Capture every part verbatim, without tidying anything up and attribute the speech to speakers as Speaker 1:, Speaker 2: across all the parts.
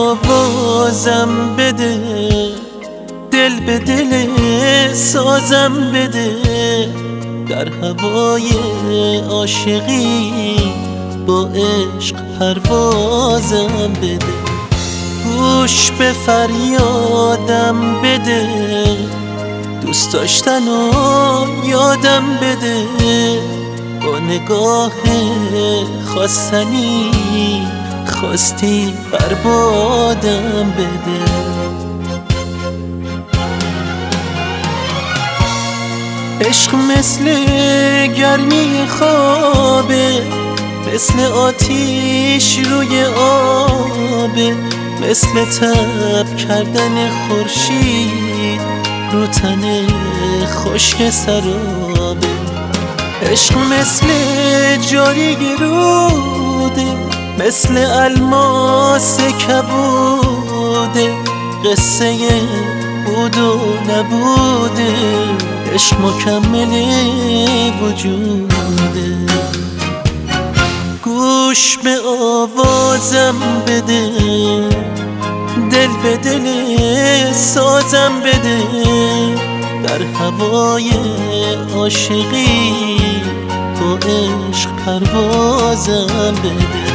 Speaker 1: آوازم بده، دل به دل سازم بده، در هوای عاشقی با عشق پروازم بده. گوش به فریادم بده، دوست داشتن و یادم بده، با نگاه خواستنی خواستی بربادم بده. عشق مثل گرمی خوابه، مثل آتیش روی آبه، مثل تب کردن خورشید رو تن خشک سرابه. عشق مثل جاری روده، مثل الماس کبوده، قصه بود و نبوده، عشق مکمل وجوده. گوش به آوازم بده، دل به دل سازم بده، در هوای عاشقی با عشق پروازم بده.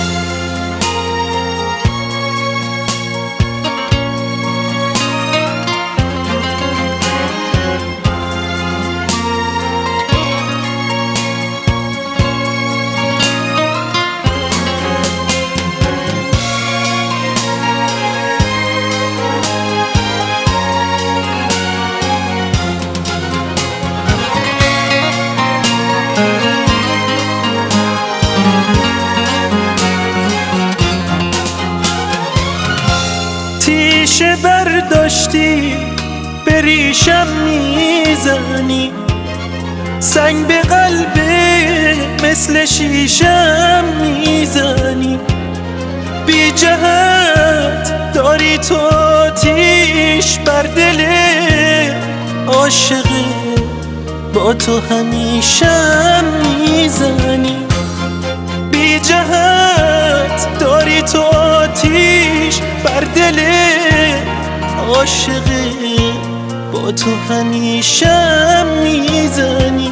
Speaker 1: تیشه برداشتی به ریشم میزنی، سنگ به قلبه مثل شیشم میزنی، بی جهت داری تو آتیش بر دل عاشق، با تو همیشم میزنی، بی جهت داری تو آتیش بر دل عاشق، با تو همیشم میزنی.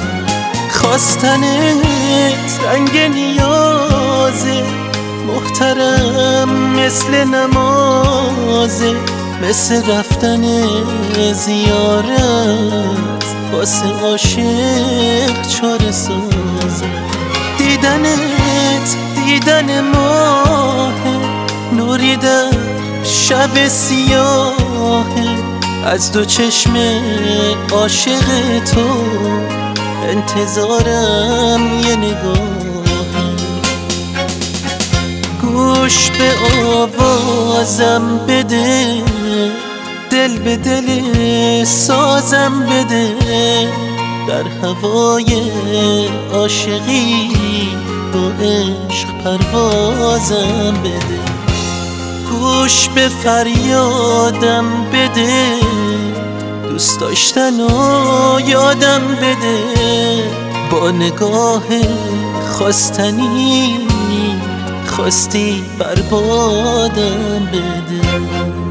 Speaker 1: خواستنت رنگ نیازه، محترم مثل نمازه، مثل رفتن زیارت واسه عاشق چاره سازه. دیدنت دیدن ماهه، نوری در شب سیاهه، از دو چشم عاشق تو انتظارم یه نگاهه. گوش به آوازم بده، دل به دل سازم بده، در هوای عاشقی با عشق پروازم بده. گوش به فریادم بده، دوست داشتن و یادم بده، با نگاه خواستنی خواستی بربادم بده.